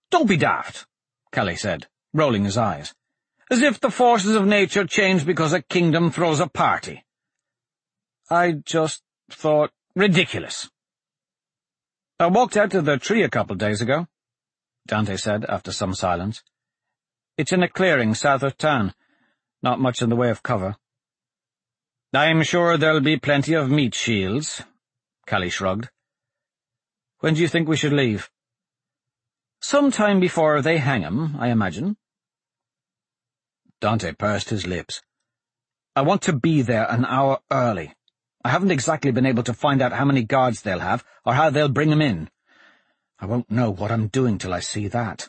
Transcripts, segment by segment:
"Don't be daft," Kelly said, rolling his eyes. "As if the forces of nature change because a kingdom throws a party." "I just thought—" "Ridiculous." "I walked out to the tree a couple days ago," Dante said after some silence. "It's in a clearing south of town. Not much in the way of cover." "I'm sure there'll be plenty of meat shields," Kelly shrugged. "When do you think we should leave?" "Sometime before they hang him, I imagine." Dante pursed his lips. "I want to be there an hour early. I haven't exactly been able to find out how many guards they'll have, or how they'll bring him in. I won't know what I'm doing till I see that."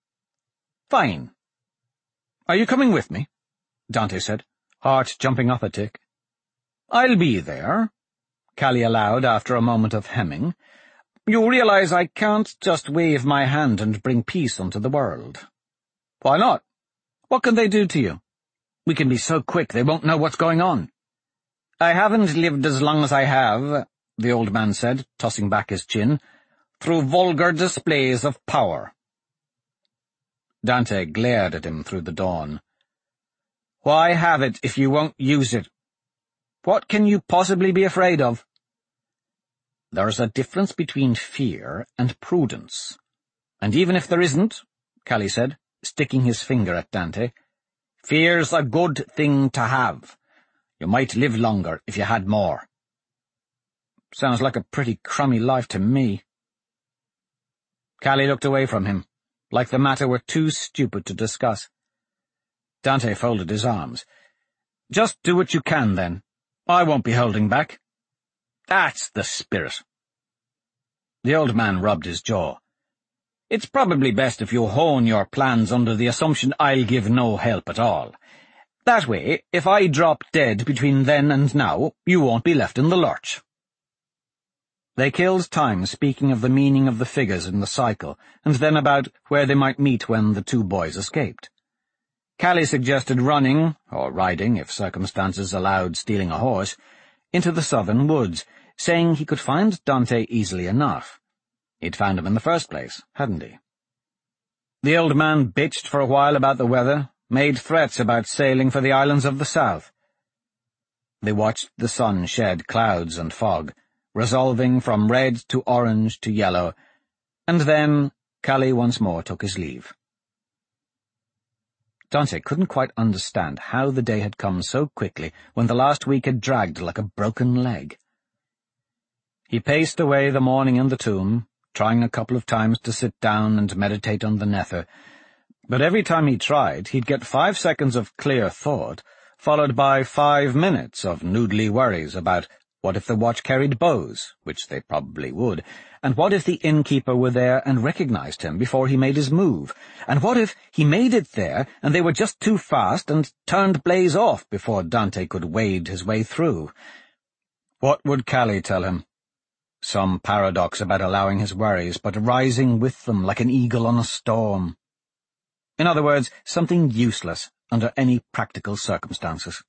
"Fine. Are you coming with me?" Dante said, heart jumping up a tick. "I'll be there," Kelly allowed after a moment of hemming. "You realize I can't just wave my hand and bring peace onto the world." "Why not? What can they do to you?" "We can be so quick they won't know what's going on." "I haven't lived as long as I have," the old man said, tossing back his chin, "through vulgar displays of power." Dante glared at him through the dawn. "Why have it if you won't use it? What can you possibly be afraid of?" "There's a difference between fear and prudence. And even if there isn't," Kelly said, sticking his finger at Dante, "fear's a good thing to have. You might live longer if you had more." "Sounds like a pretty crummy life to me." Kelly looked away from him, like the matter were too stupid to discuss. Dante folded his arms. "Just do what you can, then. I won't be holding back." "That's the spirit." The old man rubbed his jaw. "It's probably best if you hone your plans under the assumption I'll give no help at all. That way, if I drop dead between then and now, you won't be left in the lurch." They killed time speaking of the meaning of the figures in the cycle, and then about where they might meet when the two boys escaped. Kelly suggested running, or riding, if circumstances allowed stealing a horse, into the southern woods, saying he could find Dante easily enough. He'd found him in the first place, hadn't he? The old man bitched for a while about the weather, made threats about sailing for the islands of the south. They watched the sun shed clouds and fog, resolving from red to orange to yellow, and then Kelly once more took his leave. Dante couldn't quite understand how the day had come so quickly when the last week had dragged like a broken leg. He paced away the morning in the tomb, trying a couple of times to sit down and meditate on the Nether, but every time he tried, he'd get 5 seconds of clear thought, followed by 5 minutes of noodly worries about what if the watch carried bows, which they probably would, and what if the innkeeper were there and recognized him before he made his move, and what if he made it there and they were just too fast and turned Blaze off before Dante could wade his way through? What would Kelly tell him? Some paradox about allowing his worries, but rising with them like an eagle on a storm. In other words, something useless under any practical circumstances.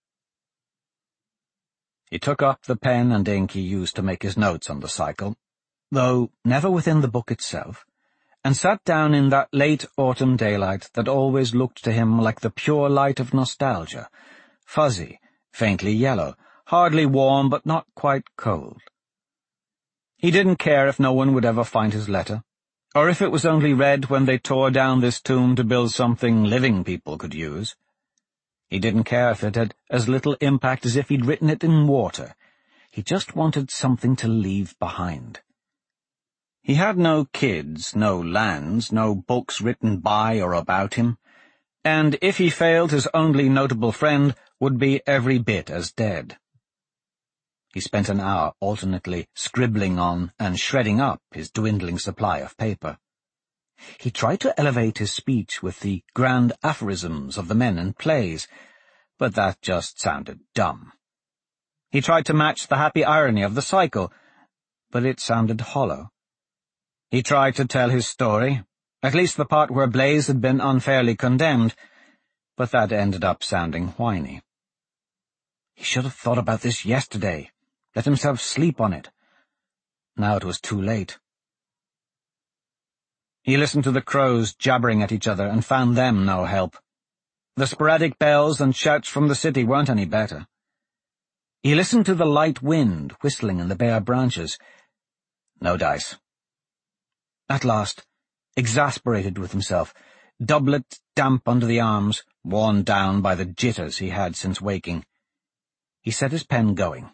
He took up the pen and ink he used to make his notes on the cycle, though never within the book itself, and sat down in that late autumn daylight that always looked to him like the pure light of nostalgia, fuzzy, faintly yellow, hardly warm but not quite cold. He didn't care if no one would ever find his letter, or if it was only read when they tore down this tomb to build something living people could use. He didn't care if it had as little impact as if he'd written it in water. He just wanted something to leave behind. He had no kids, no lands, no books written by or about him, and if he failed, his only notable friend would be every bit as dead. He spent an hour alternately scribbling on and shredding up his dwindling supply of paper. He tried to elevate his speech with the grand aphorisms of the men and plays, but that just sounded dumb. He tried to match the happy irony of the cycle, but it sounded hollow. He tried to tell his story, at least the part where Blaze had been unfairly condemned, but that ended up sounding whiny. He should have thought about this yesterday, let himself sleep on it. Now it was too late. He listened to the crows jabbering at each other and found them no help. The sporadic bells and shouts from the city weren't any better. He listened to the light wind whistling in the bare branches. No dice. At last, exasperated with himself, doublet damp under the arms, worn down by the jitters he had since waking, he set his pen going.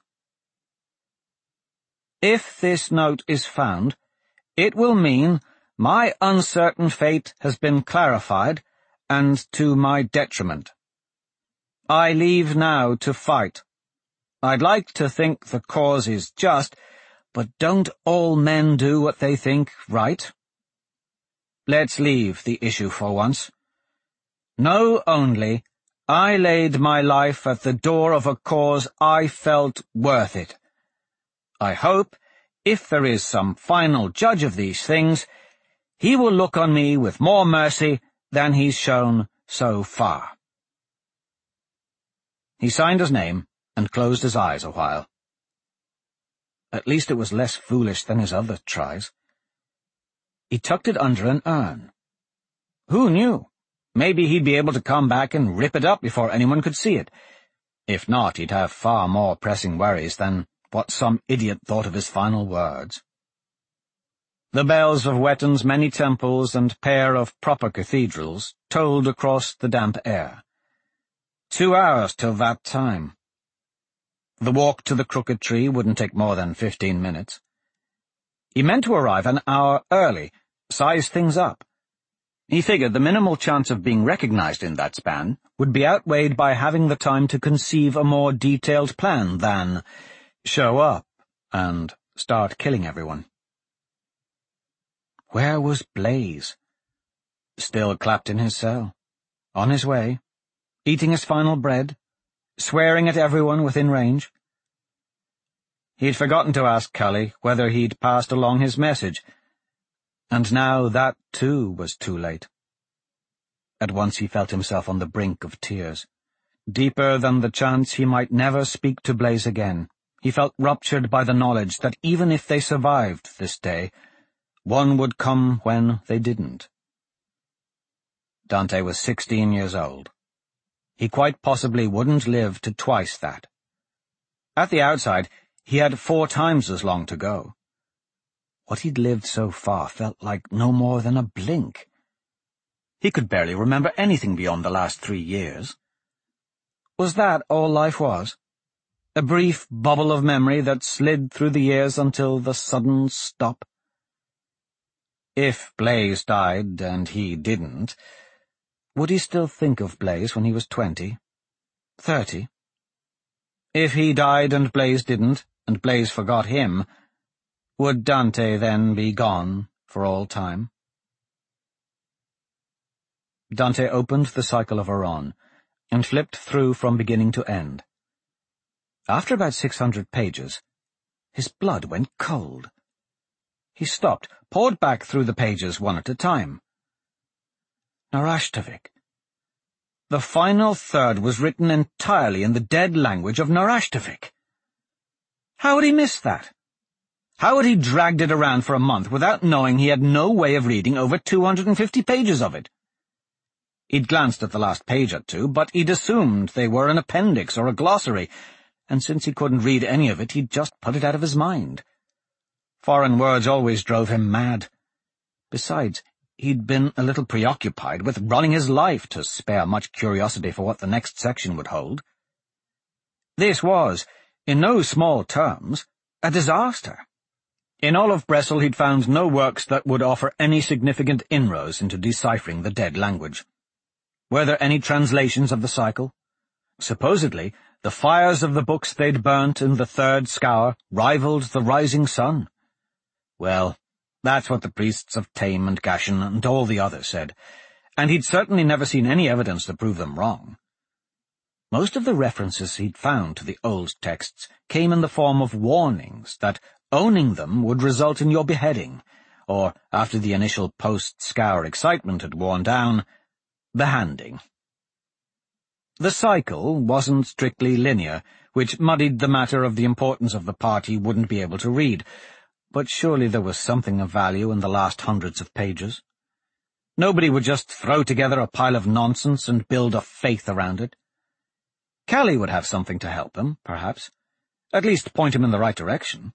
If this note is found, it will mean my uncertain fate has been clarified, and to my detriment. I leave now to fight. I'd like to think the cause is just, but don't all men do what they think right? Let's leave the issue for once. Know only, I laid my life at the door of a cause I felt worth it. I hope, if there is some final judge of these things, he will look on me with more mercy than he's shown so far. He signed his name and closed his eyes a while. At least it was less foolish than his other tries. He tucked it under an urn. Who knew? Maybe he'd be able to come back and rip it up before anyone could see it. If not, he'd have far more pressing worries than what some idiot thought of his final words. The bells of Wetton's many temples and pair of proper cathedrals tolled across the damp air. 2 hours till that time. The walk to the crooked tree wouldn't take more than 15 minutes. He meant to arrive an hour early, size things up. He figured the minimal chance of being recognized in that span would be outweighed by having the time to conceive a more detailed plan than show up and start killing everyone. Where was Blaise? Still clapped in his cell, on his way, eating his final bread, swearing at everyone within range. He'd forgotten to ask Cully whether he'd passed along his message, and now that, too, was too late. At once he felt himself on the brink of tears. Deeper than the chance he might never speak to Blaise again, he felt ruptured by the knowledge that even if they survived this day, one would come when they didn't. Dante was 16 years old. He quite possibly wouldn't live to twice that. At the outside, he had 4 times as long to go. What he'd lived so far felt like no more than a blink. He could barely remember anything beyond the last 3 years. Was that all life was? A brief bubble of memory that slid through the years until the sudden stop? If Blaise died and he didn't, would he still think of Blaise when he was 20? 30? If he died and Blaise didn't, and Blaise forgot him, would Dante then be gone for all time? Dante opened the Cycle of Oron and flipped through from beginning to end. After about 600 pages, his blood went cold. He stopped, poured back through the pages one at a time. Narashtovik. The final third was written entirely in the dead language of Narashtovik. How had he missed that? How had he dragged it around for a month without knowing he had no way of reading over 250 pages of it? He'd glanced at the last page or two, but he'd assumed they were an appendix or a glossary, and since he couldn't read any of it, he'd just put it out of his mind. Foreign words always drove him mad. Besides, he'd been a little preoccupied with running his life to spare much curiosity for what the next section would hold. This was, in no small terms, a disaster. In all of Bressel he'd found no works that would offer any significant inroads into deciphering the dead language. Were there any translations of the cycle? Supposedly, the fires of the books they'd burnt in the third scour rivaled the rising sun. Well, that's what the priests of Thame and Gashen and all the others said, and he'd certainly never seen any evidence to prove them wrong. Most of the references he'd found to the old texts came in the form of warnings that owning them would result in your beheading, or, after the initial post-scour excitement had worn down, the handing. The cycle wasn't strictly linear, which muddied the matter of the importance of the part he wouldn't be able to read, but surely there was something of value in the last hundreds of pages. Nobody would just throw together a pile of nonsense and build a faith around it. Callie would have something to help him, perhaps. At least point him in the right direction.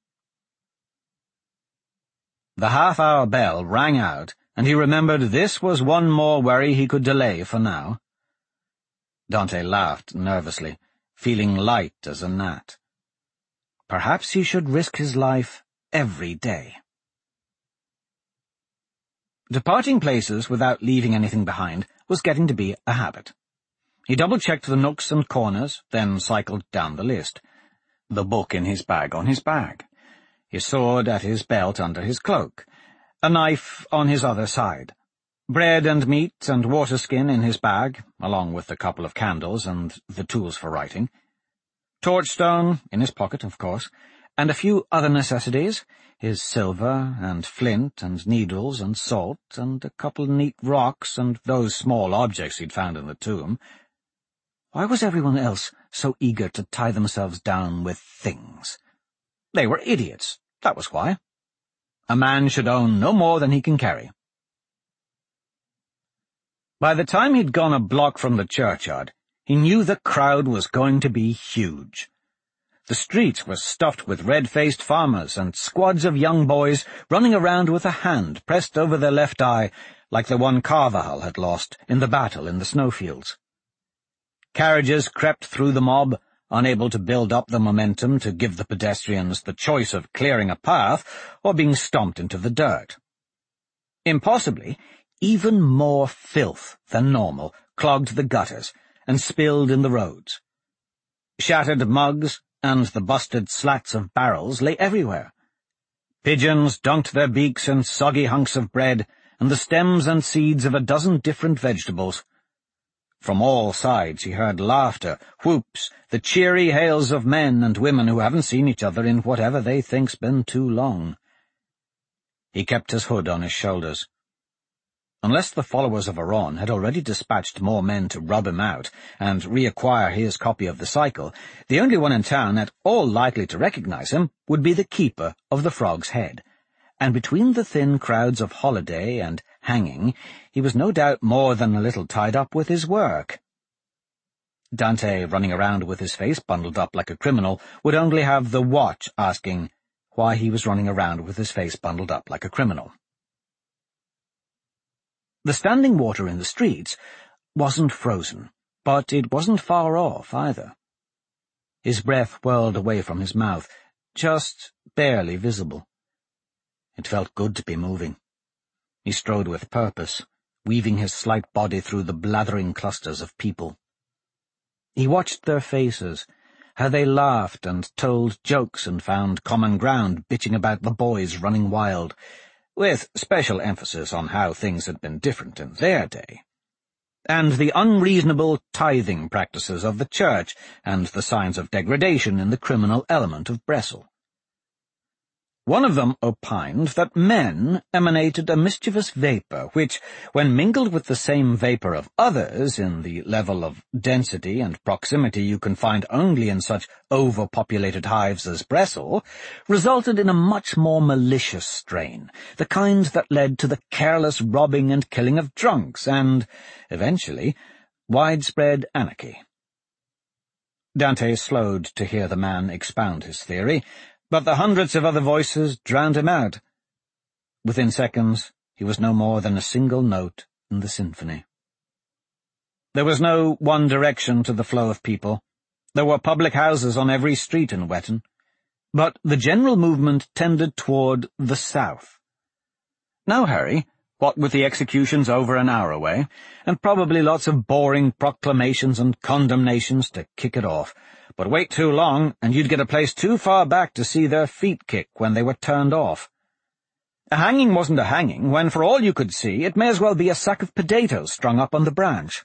The half-hour bell rang out, and he remembered this was one more worry he could delay for now. Dante laughed nervously, feeling light as a gnat. Perhaps he should risk his life every day. Departing places without leaving anything behind was getting to be a habit. He double-checked the nooks and corners, then cycled down the list. The book in his bag on his bag, his sword at his belt under his cloak, a knife on his other side, bread and meat and water-skin in his bag, along with a couple of candles and the tools for writing, torchstone in his pocket, of course, and a few other necessities, his silver and flint and needles and salt and a couple of neat rocks and those small objects he'd found in the tomb. Why was everyone else so eager to tie themselves down with things? They were idiots, that was why. A man should own no more than he can carry. By the time he'd gone a block from the churchyard, he knew the crowd was going to be huge. The streets were stuffed with red-faced farmers and squads of young boys running around with a hand pressed over their left eye like the one Carvajal had lost in the battle in the snowfields. Carriages crept through the mob, unable to build up the momentum to give the pedestrians the choice of clearing a path or being stomped into the dirt. Impossibly, even more filth than normal clogged the gutters and spilled in the roads. Shattered mugs and the busted slats of barrels lay everywhere. Pigeons dunked their beaks in soggy hunks of bread and the stems and seeds of a dozen different vegetables. From all sides he heard laughter, whoops, the cheery hails of men and women who haven't seen each other in whatever they think's been too long. He kept his hood on his shoulders. Unless the followers of Aron had already dispatched more men to rub him out and reacquire his copy of the cycle, the only one in town at all likely to recognize him would be the keeper of the Frog's Head, and between the thin crowds of Holiday and Hanging, he was no doubt more than a little tied up with his work. Dante, running around with his face bundled up like a criminal, would only have the watch asking why he was running around with his face bundled up like a criminal. The standing water in the streets wasn't frozen, but it wasn't far off either. His breath whirled away from his mouth, just barely visible. It felt good to be moving. He strode with purpose, weaving his slight body through the blathering clusters of people. He watched their faces, how they laughed and told jokes and found common ground bitching about the boys running wild, with special emphasis on how things had been different in their day, and the unreasonable tithing practices of the church and the signs of degradation in the criminal element of Bressel. One of them opined that men emanated a mischievous vapour, which, when mingled with the same vapour of others in the level of density and proximity you can find only in such overpopulated hives as Bressel, resulted in a much more malicious strain, the kind that led to the careless robbing and killing of drunks and, eventually, widespread anarchy. Dante slowed to hear the man expound his theory, but the hundreds of other voices drowned him out. Within seconds, he was no more than a single note in the symphony. There was no one direction to the flow of people. There were public houses on every street in Wetton, but the general movement tended toward the south. No hurry, what with the executions over an hour away, and probably lots of boring proclamations and condemnations to kick it off. But wait too long, and you'd get a place too far back to see their feet kick when they were turned off. A hanging wasn't a hanging, when for all you could see it may as well be a sack of potatoes strung up on the branch.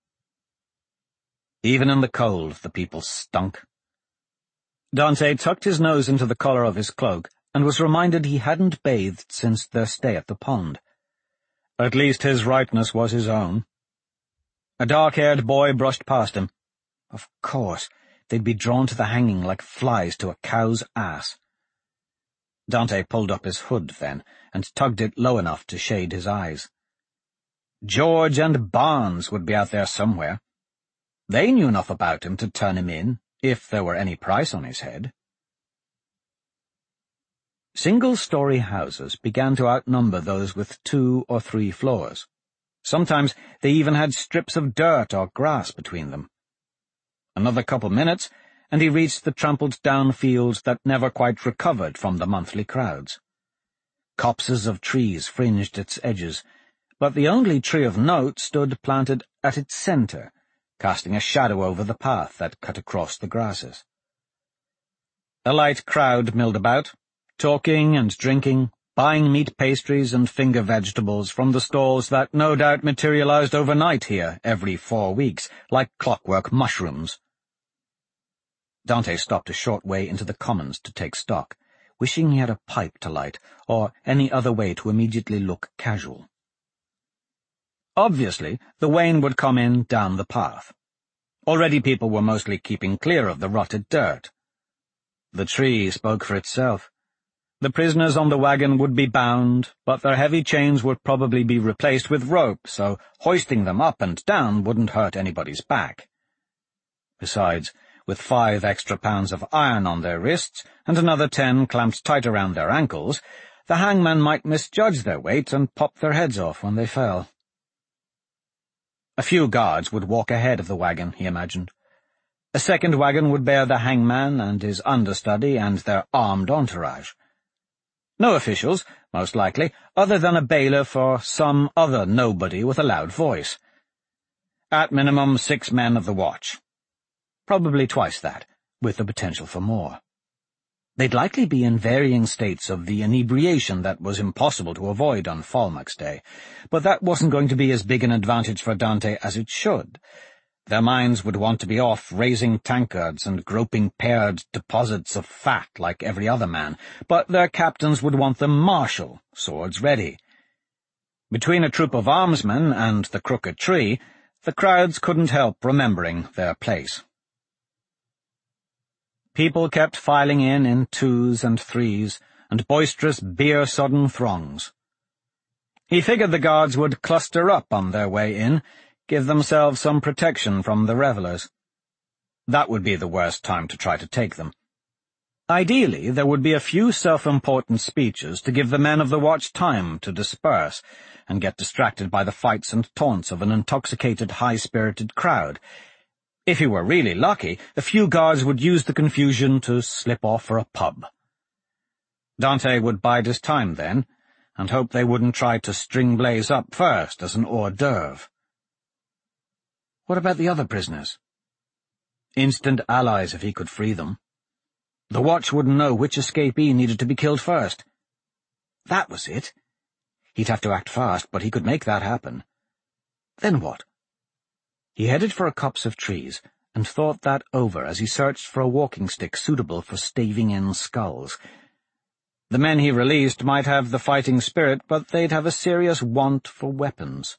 Even in the cold the people stunk. Dante tucked his nose into the collar of his cloak and was reminded he hadn't bathed since their stay at the pond. At least his ripeness was his own. A dark-haired boy brushed past him. Of course, they'd be drawn to the hanging like flies to a cow's ass. Dante pulled up his hood then, and tugged it low enough to shade his eyes. George and Barnes would be out there somewhere. They knew enough about him to turn him in, if there were any price on his head. Single-story houses began to outnumber those with 2 or 3 floors. Sometimes they even had strips of dirt or grass between them. Another couple minutes, and he reached the trampled-down fields that never quite recovered from the monthly crowds. Copses of trees fringed its edges, but the only tree of note stood planted at its centre, casting a shadow over the path that cut across the grasses. A light crowd milled about, talking and drinking, buying meat pastries and finger vegetables from the stalls that no doubt materialized overnight here every 4 weeks, like clockwork mushrooms. Dante stopped a short way into the commons to take stock, wishing he had a pipe to light, or any other way to immediately look casual. Obviously, the Wain would come in down the path. Already people were mostly keeping clear of the rotted dirt. The tree spoke for itself. The prisoners on the wagon would be bound, but their heavy chains would probably be replaced with rope, so hoisting them up and down wouldn't hurt anybody's back. Besides, with 5 extra pounds of iron on their wrists and another 10 clamped tight around their ankles, the hangman might misjudge their weight and pop their heads off when they fell. A few guards would walk ahead of the wagon, he imagined. A second wagon would bear the hangman and his understudy and their armed entourage. No officials, most likely, other than a bailiff or some other nobody with a loud voice. At minimum 6 men of the watch. Probably twice that, with the potential for more. They'd likely be in varying states of the inebriation that was impossible to avoid on Falmouth's Day, but that wasn't going to be as big an advantage for Dante as it should. Their minds would want to be off raising tankards and groping paired deposits of fat like every other man, but their captains would want them martial, swords ready. Between a troop of armsmen and the crooked tree, the crowds couldn't help remembering their place. People kept filing in 2s and 3s, and boisterous, beer-sodden throngs. He figured the guards would cluster up on their way in, give themselves some protection from the revellers. That would be the worst time to try to take them. Ideally, there would be a few self-important speeches to give the men of the watch time to disperse and get distracted by the fights and taunts of an intoxicated, high-spirited crowd. If he were really lucky, a few guards would use the confusion to slip off for a pub. Dante would bide his time then, and hope they wouldn't try to string Blaze up first as an hors d'oeuvre. What about the other prisoners? Instant allies if he could free them. The watch wouldn't know which escapee needed to be killed first. That was it. He'd have to act fast, but he could make that happen. Then what? He headed for a copse of trees, and thought that over as he searched for a walking stick suitable for staving in skulls. The men he released might have the fighting spirit, but they'd have a serious want for weapons.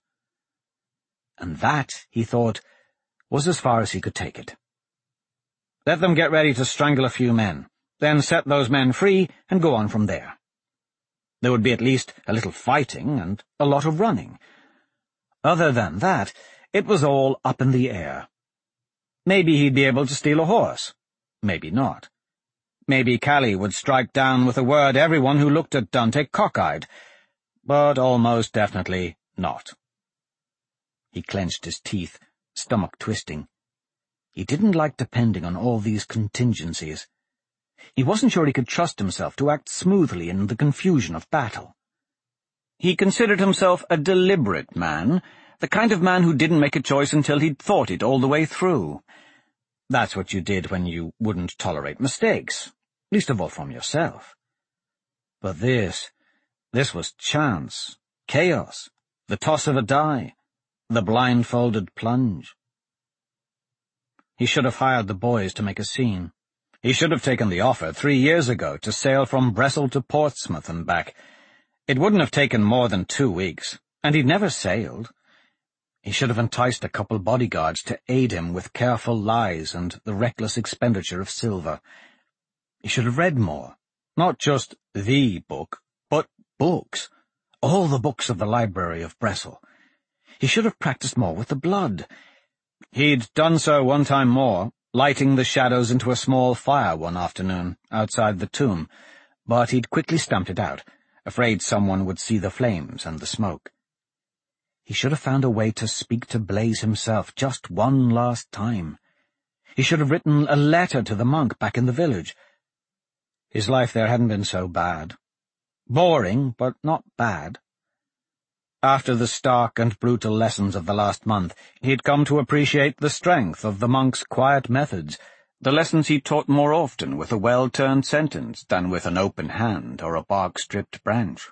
And that, he thought, was as far as he could take it. Let them get ready to strangle a few men, then set those men free and go on from there. There would be at least a little fighting and a lot of running. Other than that, it was all up in the air. Maybe he'd be able to steal a horse. Maybe not. Maybe Callie would strike down with a word everyone who looked at Dante cockeyed, but almost definitely not. He clenched his teeth, stomach twisting. He didn't like depending on all these contingencies. He wasn't sure he could trust himself to act smoothly in the confusion of battle. He considered himself a deliberate man, the kind of man who didn't make a choice until he'd thought it all the way through. That's what you did when you wouldn't tolerate mistakes, least of all from yourself. But this was chance, chaos, the toss of a die, the blindfolded plunge. He should have hired the boys to make a scene. He should have taken the offer 3 years ago to sail from Bressel to Portsmouth and back. It wouldn't have taken more than 2 weeks, and he'd never sailed. He should have enticed a couple bodyguards to aid him with careful lies and the reckless expenditure of silver. He should have read more, not just the book, but books, all the books of the library of Bressel. He should have practiced more with the blood. He'd done so one time more, lighting the shadows into a small fire one afternoon, outside the tomb, but he'd quickly stamped it out, afraid someone would see the flames and the smoke. He should have found a way to speak to Blaise himself just one last time. He should have written a letter to the monk back in the village. His life there hadn't been so bad. Boring, but not bad. After the stark and brutal lessons of the last month, he'd come to appreciate the strength of the monk's quiet methods, the lessons he taught more often with a well-turned sentence than with an open hand or a bark-stripped branch.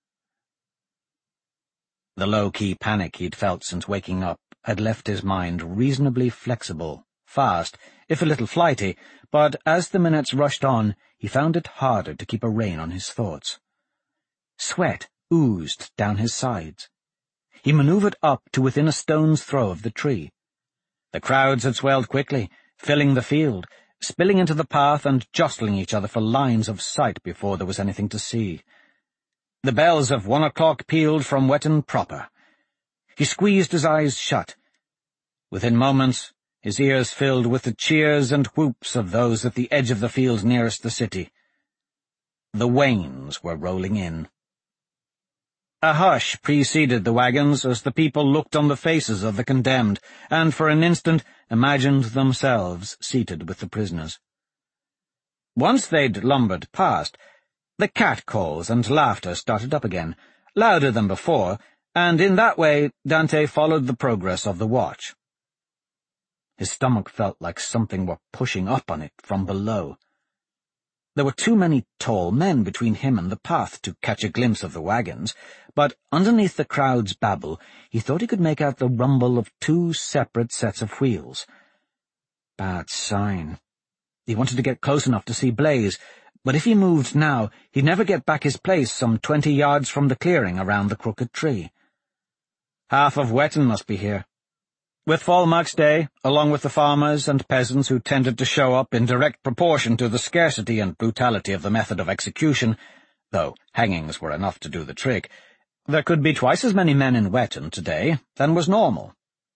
The low-key panic he'd felt since waking up had left his mind reasonably flexible, fast, if a little flighty, but as the minutes rushed on, he found it harder to keep a rein on his thoughts. Sweat oozed down his sides. He maneuvered up to within a stone's throw of the tree. The crowds had swelled quickly, filling the field, spilling into the path and jostling each other for lines of sight before there was anything to see. The bells of 1 o'clock pealed from Wetton proper. He squeezed his eyes shut. Within moments, his ears filled with the cheers and whoops of those at the edge of the field nearest the city. The wains were rolling in. A hush preceded the wagons as the people looked on the faces of the condemned, and for an instant imagined themselves seated with the prisoners. Once they'd lumbered past, the catcalls and laughter started up again, louder than before, and in that way Dante followed the progress of the watch. His stomach felt like something were pushing up on it from below. There were too many tall men between him and the path to catch a glimpse of the wagons, but underneath the crowd's babble he thought he could make out the rumble of 2 separate sets of wheels. Bad sign. He wanted to get close enough to see Blaise, but if he moved now, he'd never get back his place some 20 yards from the clearing around the crooked tree. Half of Wetton must be here. With Falmach's Day, along with the farmers and peasants who tended to show up in direct proportion to the scarcity and brutality of the method of execution, though hangings were enough to do the trick, there could be twice as many men in Wetton today than was normal.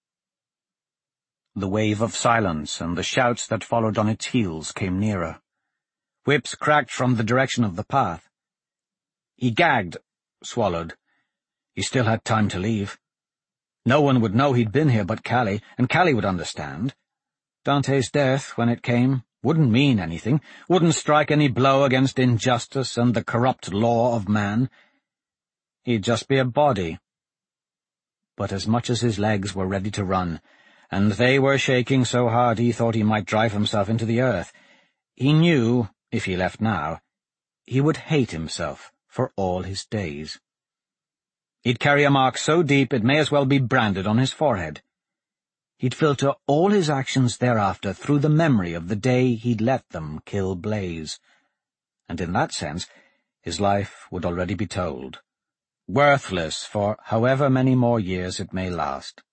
The wave of silence and the shouts that followed on its heels came nearer. Whips cracked from the direction of the path. He gagged, swallowed. He still had time to leave. No one would know he'd been here but Callie, and Callie would understand. Dante's death, when it came, wouldn't mean anything, wouldn't strike any blow against injustice and the corrupt law of man. He'd just be a body. But as much as his legs were ready to run, and they were shaking so hard he thought he might drive himself into the earth, he knew, if he left now, he would hate himself for all his days. He'd carry a mark so deep it may as well be branded on his forehead. He'd filter all his actions thereafter through the memory of the day he'd let them kill Blaise, and in that sense his life would already be told, worthless for however many more years it may last.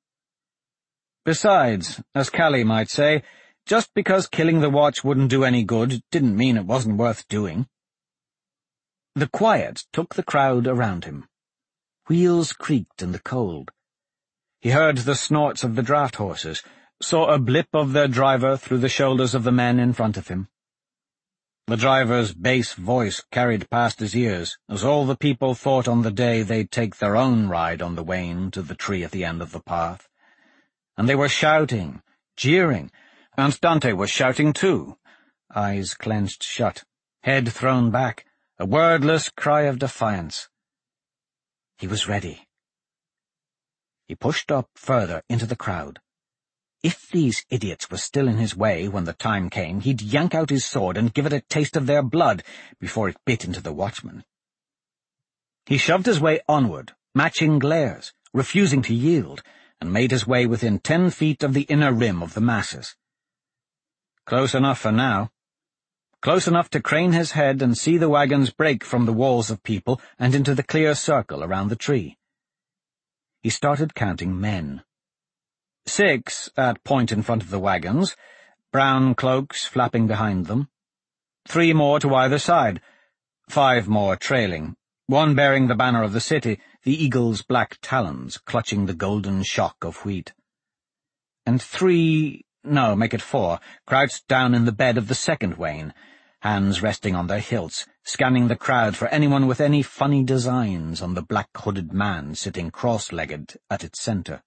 Besides, as Callie might say, just because killing the watch wouldn't do any good didn't mean it wasn't worth doing. The quiet took the crowd around him. Wheels creaked in the cold. He heard the snorts of the draft horses, saw a blip of their driver through the shoulders of the men in front of him. The driver's bass voice carried past his ears, as all the people thought on the day they'd take their own ride on the wain to the tree at the end of the path. And they were shouting, jeering, and Dante was shouting too, eyes clenched shut, head thrown back, a wordless cry of defiance. He was ready. He pushed up further into the crowd. If these idiots were still in his way when the time came, he'd yank out his sword and give it a taste of their blood before it bit into the watchman. He shoved his way onward, matching glares, refusing to yield, and made his way within 10 feet of the inner rim of the masses. Close enough for now. Close enough to crane his head and see the wagons break from the walls of people and into the clear circle around the tree. He started counting men. 6 at point in front of the wagons, brown cloaks flapping behind them. 3 more to either side, 5 more trailing, one bearing the banner of the city, the eagle's black talons clutching the golden shock of wheat. And 3, no, make it 4, crouched down in the bed of the second wain, hands resting on their hilts, scanning the crowd for anyone with any funny designs on the black-hooded man sitting cross-legged at its centre.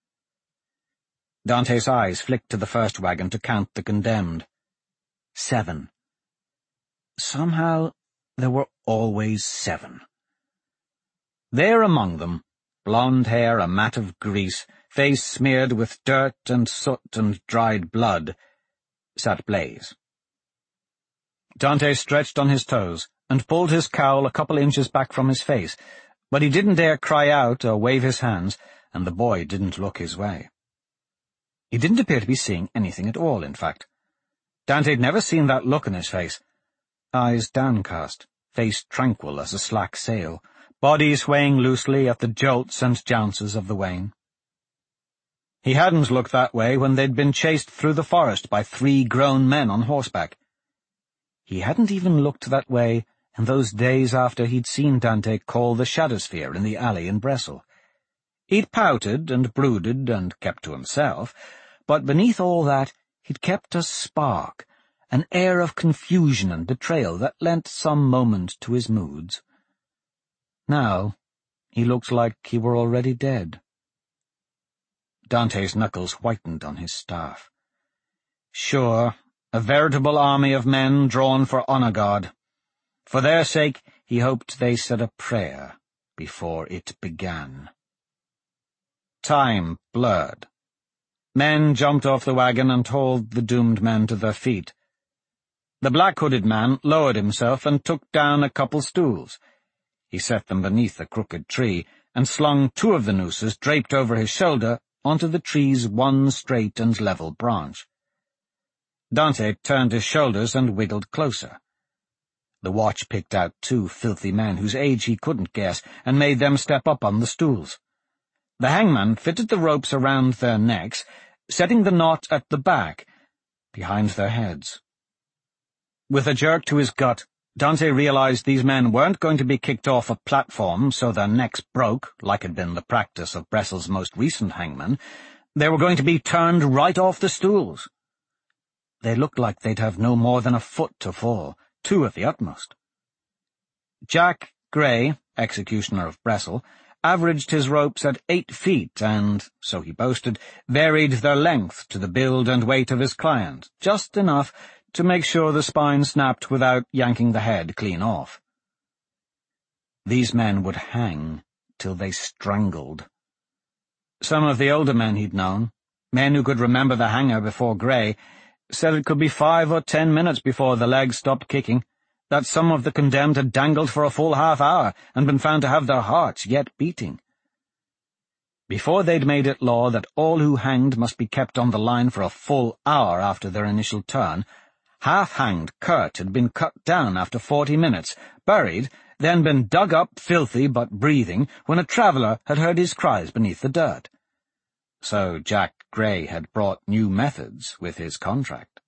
Dante's eyes flicked to the first wagon to count the condemned. 7. Somehow there were always 7. There among them, blonde hair a mat of grease, face smeared with dirt and soot and dried blood, sat Blaise. Dante stretched on his toes and pulled his cowl a couple inches back from his face, but he didn't dare cry out or wave his hands, and the boy didn't look his way. He didn't appear to be seeing anything at all, in fact. Dante had never seen that look in his face. Eyes downcast, face tranquil as a slack sail, body swaying loosely at the jolts and jounces of the wain. He hadn't looked that way when they'd been chased through the forest by 3 grown men on horseback. He hadn't even looked that way in those days after he'd seen Dante call the Shadowsphere in the alley in Bressel. He'd pouted and brooded and kept to himself, but beneath all that he'd kept a spark, an air of confusion and betrayal that lent some moment to his moods. Now he looked like he were already dead. Dante's knuckles whitened on his staff. Sure, a veritable army of men drawn for honor guard. For their sake he hoped they said a prayer before it began. Time blurred. Men jumped off the wagon and hauled the doomed men to their feet. The black-hooded man lowered himself and took down a couple stools. He set them beneath a crooked tree and slung 2 of the nooses draped over his shoulder onto the tree's one straight and level branch. Dante turned his shoulders and wiggled closer. The watch picked out 2 filthy men whose age he couldn't guess and made them step up on the stools. The hangman fitted the ropes around their necks, setting the knot at the back, behind their heads. With a jerk to his gut, Dante realized these men weren't going to be kicked off a platform so their necks broke, like had been the practice of Bressel's most recent hangman. They were going to be turned right off the stools. They looked like they'd have no more than a foot to fall, 2 at the utmost. Jack Gray, executioner of Bressel, averaged his ropes at 8 feet and, so he boasted, varied their length to the build and weight of his client, just enough to make sure the spine snapped without yanking the head clean off. These men would hang till they strangled. Some of the older men he'd known, men who could remember the hanger before Gray, said it could be 5 or 10 minutes before the legs stopped kicking, that some of the condemned had dangled for a full half-hour and been found to have their hearts yet beating. Before they'd made it law that all who hanged must be kept on the line for a full hour after their initial turn, half-hanged Kurt had been cut down after 40 minutes, buried, then been dug up, filthy but breathing, when a traveller had heard his cries beneath the dirt. So Jack Gray had brought new methods with his contract.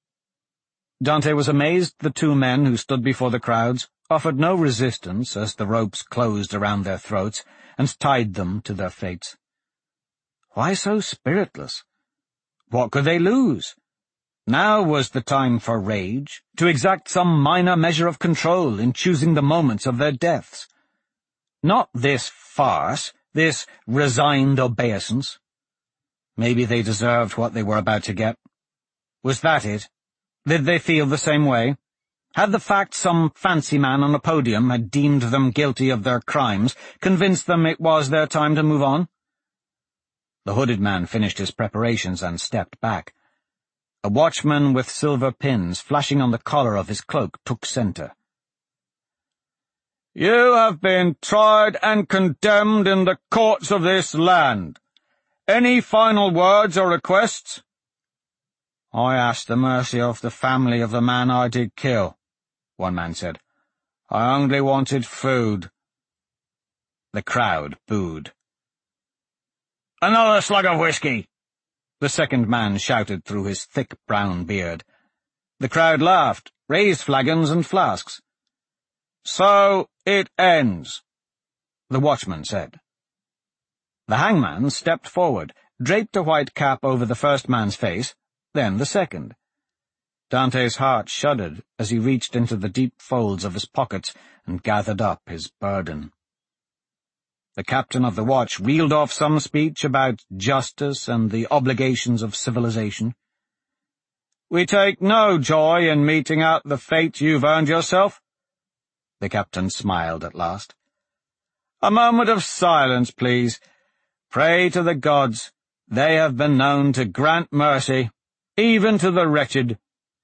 Dante was amazed the 2 men who stood before the crowds offered no resistance as the ropes closed around their throats and tied them to their fates. Why so spiritless? What could they lose? Now was the time for rage, to exact some minor measure of control in choosing the moments of their deaths. Not this farce, this resigned obeisance. Maybe they deserved what they were about to get. Was that it? Did they feel the same way? Had the fact some fancy man on a podium had deemed them guilty of their crimes convinced them it was their time to move on? The hooded man finished his preparations and stepped back. A watchman with silver pins flashing on the collar of his cloak took centre. "You have been tried and condemned in the courts of this land. Any final words or requests?" "I asked the mercy of the family of the man I did kill," one man said. "I only wanted food." The crowd booed. "Another slug of whiskey!" the second man shouted through his thick brown beard. The crowd laughed, raised flagons and flasks. "So it ends." the watchman said. The hangman stepped forward, draped a white cap over the first man's face, then the second. Dante's heart shuddered as he reached into the deep folds of his pockets and gathered up his burden. The captain of the watch reeled off some speech about justice and the obligations of civilization. "We take no joy in meting out the fate you've earned yourself." The captain smiled at last. "A moment of silence, please. Pray to the gods. They have been known to grant mercy, even to the wretched."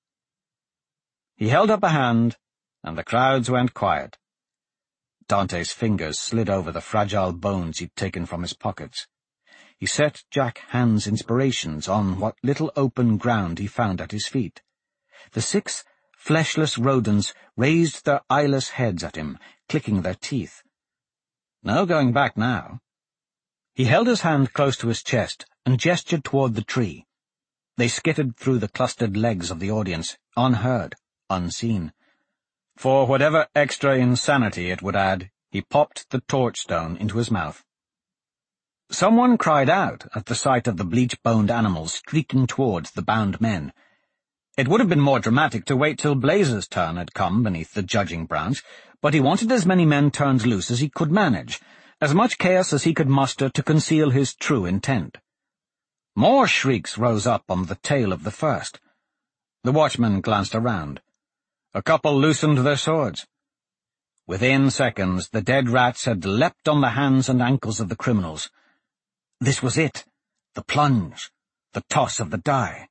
He held up a hand, and the crowds went quiet. Dante's fingers slid over the fragile bones he'd taken from his pockets. He set Jack Hand's inspirations on what little open ground he found at his feet. The 6 fleshless rodents raised their eyeless heads at him, clicking their teeth. No going back now. He held his hand close to his chest and gestured toward the tree. They skittered through the clustered legs of the audience, unheard, unseen. For whatever extra insanity it would add, he popped the torchstone into his mouth. Someone cried out at the sight of the bleach-boned animals streaking towards the bound men. It would have been more dramatic to wait till Blazer's turn had come beneath the judging branch, but he wanted as many men turned loose as he could manage, as much chaos as he could muster to conceal his true intent. More shrieks rose up on the tail of the first. The watchman glanced around. A couple loosened their swords. Within seconds, the dead rats had leapt on the hands and ankles of the criminals. This was it, the plunge, the toss of the die.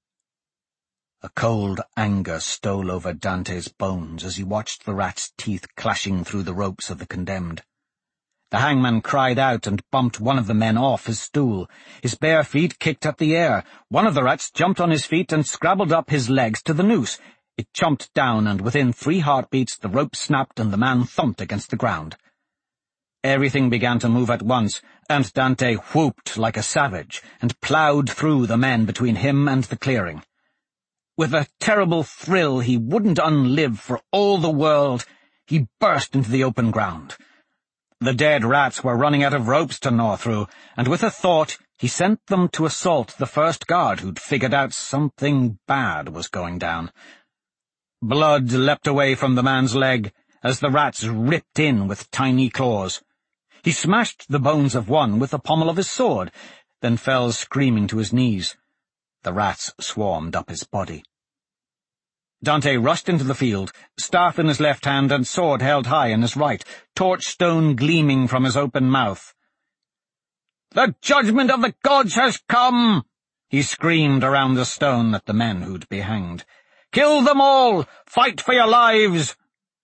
A cold anger stole over Dante's bones as he watched the rats' teeth clashing through the ropes of the condemned. The hangman cried out and bumped one of the men off his stool. His bare feet kicked at the air. One of the rats jumped on his feet and scrabbled up his legs to the noose. It chomped down, and within 3 heartbeats the rope snapped and the man thumped against the ground. Everything began to move at once, and Dante whooped like a savage and ploughed through the men between him and the clearing. With a terrible thrill he wouldn't unlive for all the world, he burst into the open ground. The dead rats were running out of ropes to gnaw through, and with a thought he sent them to assault the first guard who'd figured out something bad was going down. Blood leapt away from the man's leg as the rats ripped in with tiny claws. He smashed the bones of one with the pommel of his sword, then fell screaming to his knees. The rats swarmed up his body. Dante rushed into the field, staff in his left hand and sword held high in his right, torchstone gleaming from his open mouth. "The judgment of the gods has come!" he screamed around the stone at the men who'd be hanged. "Kill them all! Fight for your lives!"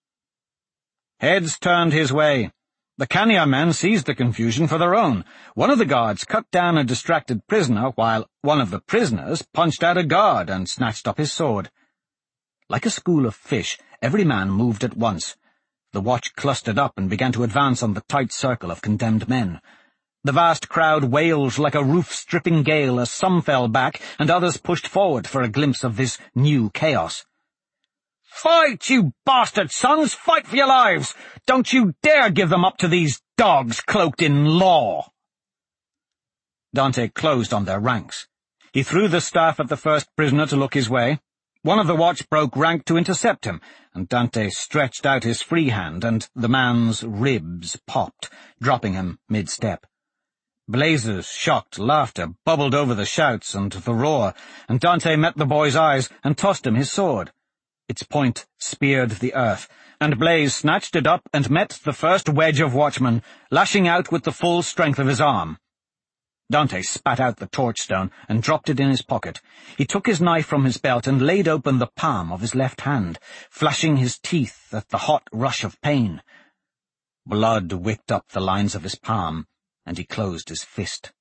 Heads turned his way. The Kanya men seized the confusion for their own. One of the guards cut down a distracted prisoner, while one of the prisoners punched out a guard and snatched up his sword. Like a school of fish, every man moved at once. The watch clustered up and began to advance on the tight circle of condemned men. The vast crowd wailed like a roof-stripping gale as some fell back and others pushed forward for a glimpse of this new chaos. "Fight, you bastard sons! Fight for your lives! Don't you dare give them up to these dogs cloaked in law!" Dante closed on their ranks. He threw the staff at the first prisoner to look his way. One of the watch broke rank to intercept him, and Dante stretched out his free hand, and the man's ribs popped, dropping him mid-step. Blazer's shocked laughter bubbled over the shouts and the roar, and Dante met the boy's eyes and tossed him his sword. Its point speared the earth, and Blaze snatched it up and met the first wedge of watchmen, lashing out with the full strength of his arm. Dante spat out the torchstone and dropped it in his pocket. He took his knife from his belt and laid open the palm of his left hand, flashing his teeth at the hot rush of pain. Blood wicked up the lines of his palm, and he closed his fist.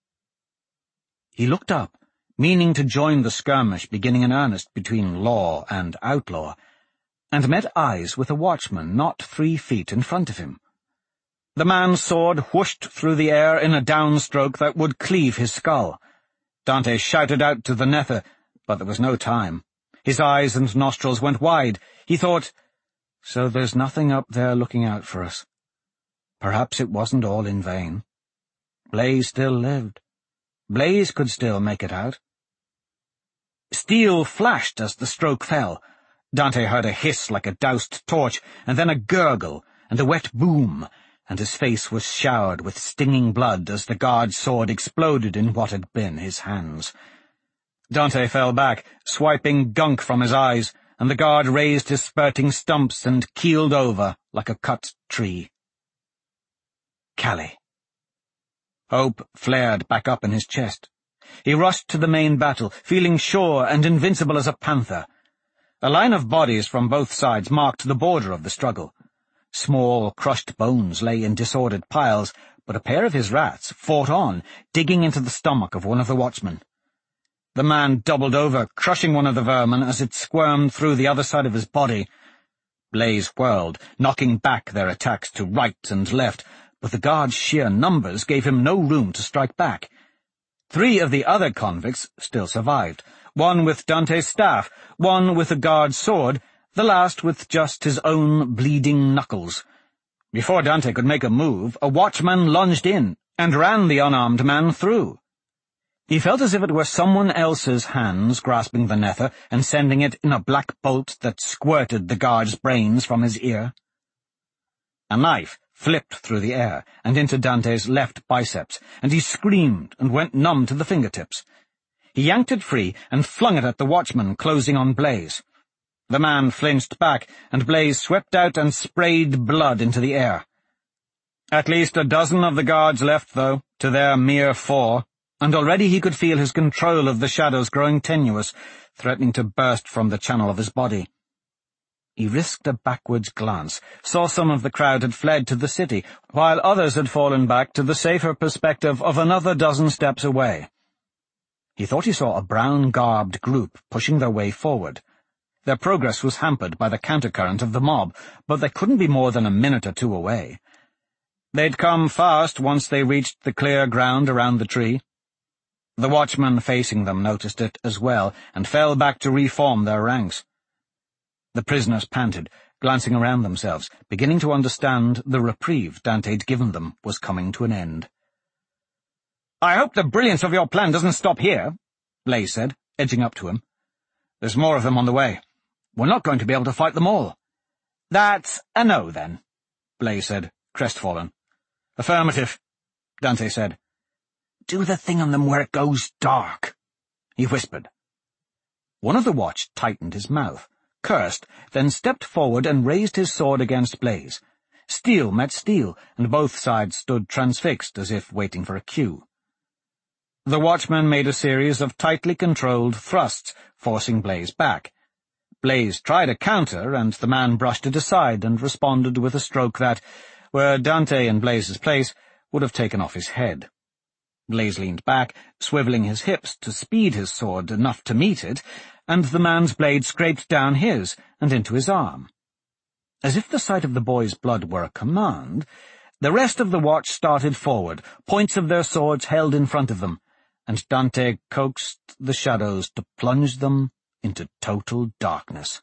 He looked up, meaning to join the skirmish beginning in earnest between law and outlaw, and met eyes with a watchman not 3 feet in front of him. The man's sword whooshed through the air in a downstroke that would cleave his skull. Dante shouted out to the Nether, but there was no time. His eyes and nostrils went wide. He thought, "So there's nothing up there looking out for us. Perhaps it wasn't all in vain. Blaze still lived. Blaze could still make it out. Steel flashed as the stroke fell. Dante heard a hiss like a doused torch, and then a gurgle, and a wet boom, and his face was showered with stinging blood as the guard's sword exploded in what had been his hands. Dante fell back, swiping gunk from his eyes, and the guard raised his spurting stumps and keeled over like a cut tree. Calais. Hope flared back up in his chest. He rushed to the main battle, feeling sure and invincible as a panther. A line of bodies from both sides marked the border of the struggle. Small, crushed bones lay in disordered piles, but a pair of his rats fought on, digging into the stomach of one of the watchmen. The man doubled over, crushing one of the vermin as it squirmed through the other side of his body. Blaze whirled, knocking back their attacks to right and left, but the guard's sheer numbers gave him no room to strike back. 3 of the other convicts still survived, one with Dante's staff, one with the guard's sword, the last with just his own bleeding knuckles. Before Dante could make a move, a watchman lunged in and ran the unarmed man through. He felt as if it were someone else's hands grasping the nether and sending it in a black bolt that squirted the guard's brains from his ear. A knife flipped through the air and into Dante's left biceps, and he screamed and went numb to the fingertips. He yanked it free and flung it at the watchman closing on Blaze. The man flinched back, and Blaze swept out and sprayed blood into the air. At least a dozen of the guards left, though, to their mere 4, and already he could feel his control of the shadows growing tenuous, threatening to burst from the channel of his body. He risked a backwards glance, saw some of the crowd had fled to the city, while others had fallen back to the safer perspective of another dozen steps away. He thought he saw a brown-garbed group pushing their way forward. Their progress was hampered by the countercurrent of the mob, but they couldn't be more than a minute or 2 away. They'd come fast once they reached the clear ground around the tree. The watchman facing them noticed it as well, and fell back to reform their ranks. The prisoners panted, glancing around themselves, beginning to understand the reprieve Dante'd given them was coming to an end. "I hope the brilliance of your plan doesn't stop here," Blaze said, edging up to him. "There's more of them on the way. We're not going to be able to fight them all." "That's a no, then," Blaze said, crestfallen. "Affirmative," Dante said. "Do the thing on them where it goes dark," he whispered. One of the watch tightened his mouth, cursed, then stepped forward and raised his sword against Blaze. Steel met steel, and both sides stood transfixed as if waiting for a cue. The watchman made a series of tightly controlled thrusts, forcing Blaze back. Blaze tried a counter, and the man brushed it aside and responded with a stroke that, were Dante in Blaze's place, would have taken off his head. Blaze leaned back, swiveling his hips to speed his sword enough to meet it, and the man's blade scraped down his and into his arm. As if the sight of the boy's blood were a command, the rest of the watch started forward, points of their swords held in front of them, and Dante coaxed the shadows to plunge them into total darkness.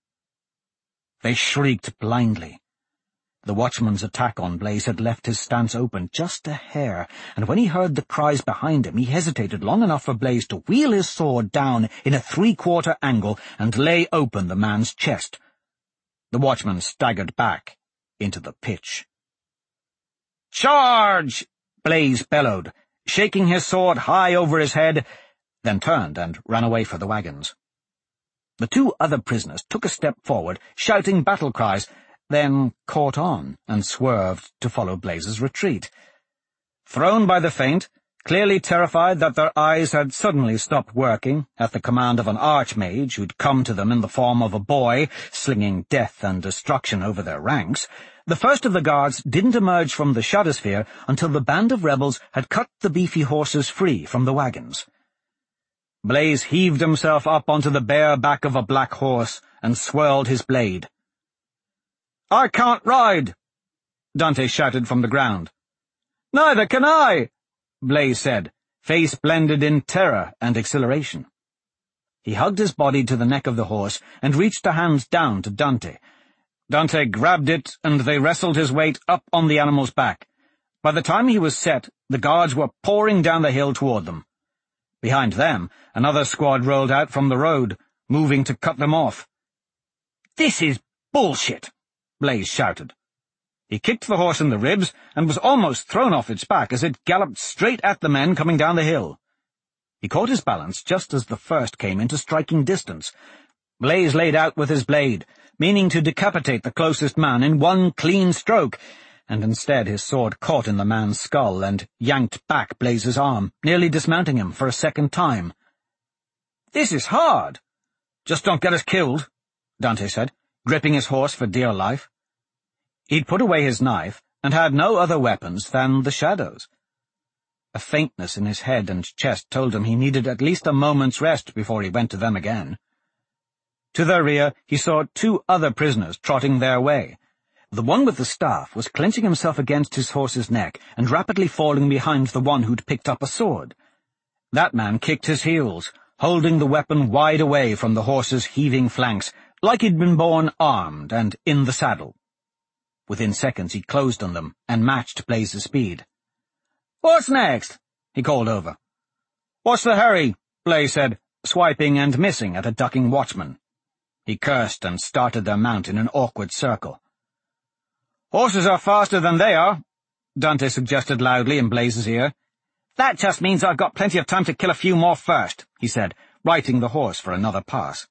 They shrieked blindly. The watchman's attack on Blaze had left his stance open just a hair, and when he heard the cries behind him, he hesitated long enough for Blaze to wheel his sword down in a 3/4 angle and lay open the man's chest. The watchman staggered back into the pitch. "Charge!" Blaze bellowed, shaking his sword high over his head, then turned and ran away for the wagons. The 2 other prisoners took a step forward, shouting battle cries, then caught on and swerved to follow Blaze's retreat. Thrown by the feint, clearly terrified that their eyes had suddenly stopped working at the command of an archmage who'd come to them in the form of a boy, slinging death and destruction over their ranks, the first of the guards didn't emerge from the Shadowsphere until the band of rebels had cut the beefy horses free from the wagons. Blaze heaved himself up onto the bare back of a black horse and swirled his blade. "I can't ride!" Dante shouted from the ground. "Neither can I!" Blaze said, face blended in terror and exhilaration. He hugged his body to the neck of the horse and reached a hand down to Dante. Dante grabbed it, and they wrestled his weight up on the animal's back. By the time he was set, the guards were pouring down the hill toward them. Behind them, another squad rolled out from the road, moving to cut them off. "This is bullshit!" Blaze shouted. He kicked the horse in the ribs and was almost thrown off its back as it galloped straight at the men coming down the hill. He caught his balance just as the first came into striking distance. Blaze laid out with his blade, meaning to decapitate the closest man in one clean stroke, and instead his sword caught in the man's skull and yanked back Blaze's arm, nearly dismounting him for a second time. "This is hard. Just don't get us killed," Dante said, gripping his horse for dear life. He'd put away his knife and had no other weapons than the shadows. A faintness in his head and chest told him he needed at least a moment's rest before he went to them again. To their rear, he saw two other prisoners trotting their way. The one with the staff was clenching himself against his horse's neck and rapidly falling behind the one who'd picked up a sword. That man kicked his heels, holding the weapon wide away from the horse's heaving flanks, like he'd been born armed and in the saddle. Within seconds he closed on them and matched Blaze's speed. "What's next?" he called over. "What's the hurry?" Blaze said, swiping and missing at a ducking watchman. He cursed and started their mount in an awkward circle. "Horses are faster than they are," Dante suggested loudly in Blaze's ear. "That just means I've got plenty of time to kill a few more first," he said, righting the horse for another pass.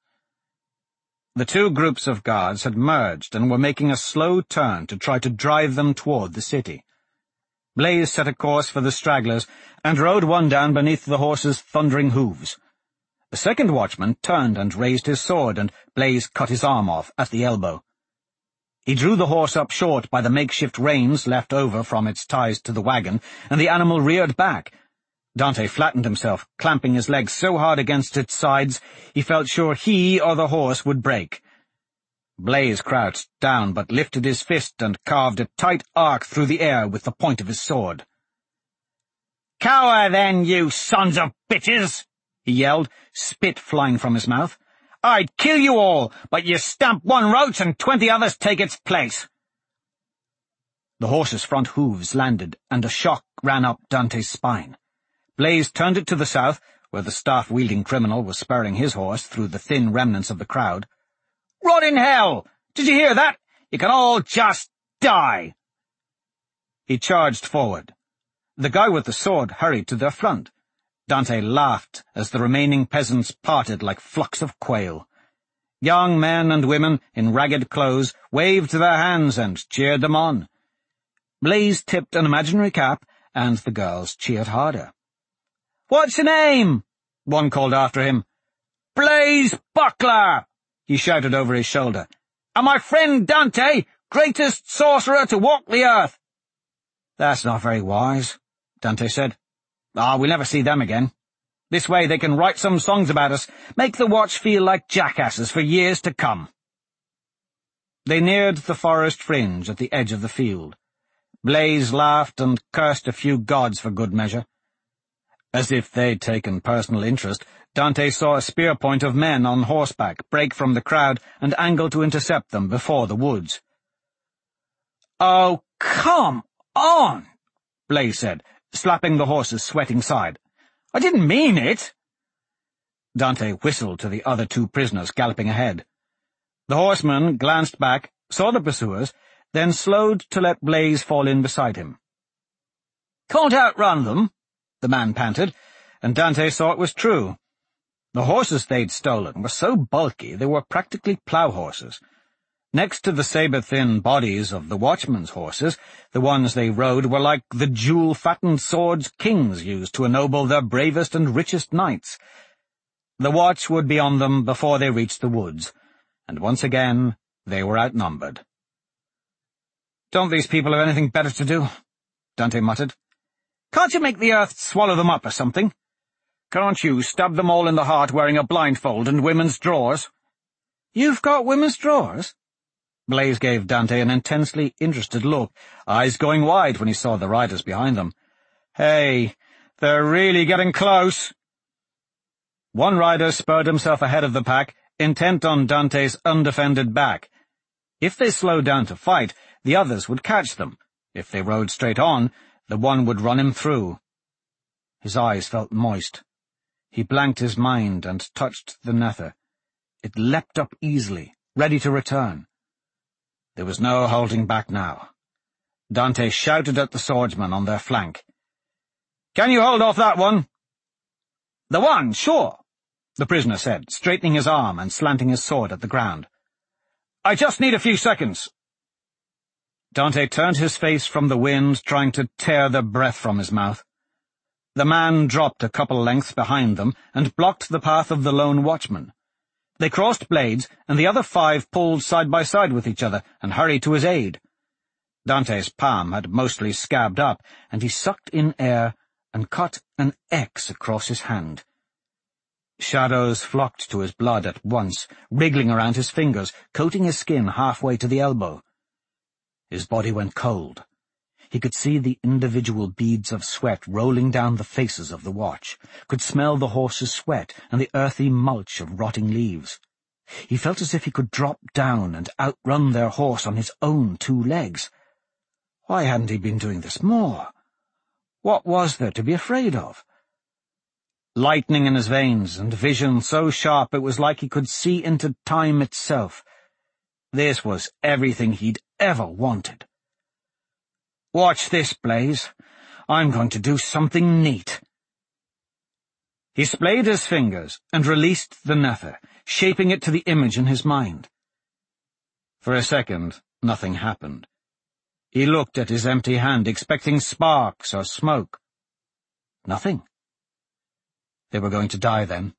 The two groups of guards had merged and were making a slow turn to try to drive them toward the city. Blaze set a course for the stragglers and rode one down beneath the horse's thundering hooves. The second watchman turned and raised his sword, and Blaze cut his arm off at the elbow. He drew the horse up short by the makeshift reins left over from its ties to the wagon, and the animal reared back. Dante flattened himself, clamping his legs so hard against its sides he felt sure he or the horse would break. Blaze crouched down but lifted his fist and carved a tight arc through the air with the point of his sword. "Cower, then, you sons of bitches!" he yelled, spit flying from his mouth. "I'd kill you all, but you stamp one roach and 20 others take its place." The horse's front hooves landed, and a shock ran up Dante's spine. Blaze turned it to the south, where the staff-wielding criminal was spurring his horse through the thin remnants of the crowd. "Rot in hell! Did you hear that? You can all just die!" He charged forward. The guy with the sword hurried to their front. Dante laughed as the remaining peasants parted like flocks of quail. Young men and women in ragged clothes waved their hands and cheered them on. Blaze tipped an imaginary cap, and the girls cheered harder. "What's your name?" one called after him. "Blaze Buckler!" he shouted over his shoulder. "And my friend Dante, greatest sorcerer to walk the earth." "That's not very wise," Dante said. "We'll never see them again. This way they can write some songs about us, make the watch feel like jackasses for years to come." They neared the forest fringe at the edge of the field. Blaze laughed and cursed a few gods for good measure. As if they'd taken personal interest, Dante saw a spear point of men on horseback break from the crowd and angle to intercept them before the woods. "Oh, come on," Blaze said, slapping the horse's sweating side. "I didn't mean it." Dante whistled to the other two prisoners galloping ahead. The horseman glanced back, saw the pursuers, then slowed to let Blaze fall in beside him. "Can't outrun them," the man panted, and Dante saw it was true. The horses they'd stolen were so bulky they were practically plough horses. Next to the saber-thin bodies of the watchmen's horses, the ones they rode were like the jewel-fattened swords kings used to ennoble their bravest and richest knights. The watch would be on them before they reached the woods, and once again they were outnumbered. "Don't these people have anything better to do?" Dante muttered. "Can't you make the earth swallow them up or something? Can't you stab them all in the heart wearing a blindfold and women's drawers?" "You've got women's drawers?" Blaze gave Dante an intensely interested look, eyes going wide when he saw the riders behind them. "Hey, they're really getting close." One rider spurred himself ahead of the pack, intent on Dante's undefended back. If they slowed down to fight, the others would catch them. If they rode straight on, the one would run him through. His eyes felt moist. He blanked his mind and touched the nether. It leapt up easily, ready to return. There was no holding back now. Dante shouted at the swordsman on their flank. "Can you hold off that one?" "The one, sure," the prisoner said, straightening his arm and slanting his sword at the ground. "I just need a few seconds." Dante turned his face from the wind, trying to tear the breath from his mouth. The man dropped a couple lengths behind them and blocked the path of the lone watchman. They crossed blades, and the other 5 pulled side by side with each other and hurried to his aid. Dante's palm had mostly scabbed up, and he sucked in air and cut an X across his hand. Shadows flocked to his blood at once, wriggling around his fingers, coating his skin halfway to the elbow. His body went cold. He could see the individual beads of sweat rolling down the faces of the watch, could smell the horse's sweat and the earthy mulch of rotting leaves. He felt as if he could drop down and outrun their horse on his own 2 legs. Why hadn't he been doing this more? What was there to be afraid of? Lightning in his veins and vision so sharp it was like he could see into time itself. This was everything he'd ever wanted. "Watch this, Blaze. I'm going to do something neat." He splayed his fingers and released the nether, shaping it to the image in his mind. For a second, nothing happened. He looked at his empty hand, expecting sparks or smoke. Nothing. They were going to die then.